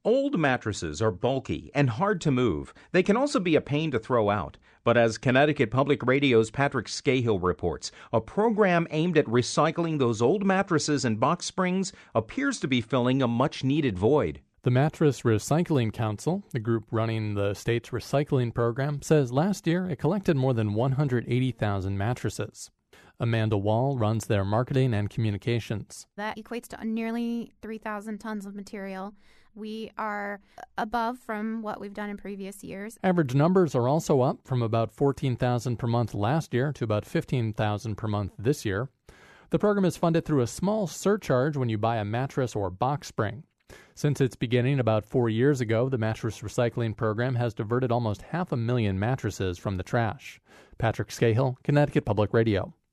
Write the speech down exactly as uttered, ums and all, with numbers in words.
Old mattresses are bulky and hard to move. They can also be a pain to throw out. But as Connecticut Public Radio's Patrick Scahill reports, a program aimed at recycling those old mattresses and box springs appears to be filling a much-needed void. The Mattress Recycling Council, the group running the state's recycling program, says last year it collected more than one hundred eighty thousand mattresses. Amanda Wall runs their marketing and communications. That equates to nearly three thousand tons of material. We are above from what we've done in previous years. Average numbers are also up from about fourteen thousand per month last year to about fifteen thousand per month this year. The program is funded through a small surcharge when you buy a mattress or box spring. Since its beginning about four years ago, the Mattress Recycling Program has diverted almost half a million mattresses from the trash. Patrick Scahill, Connecticut Public Radio.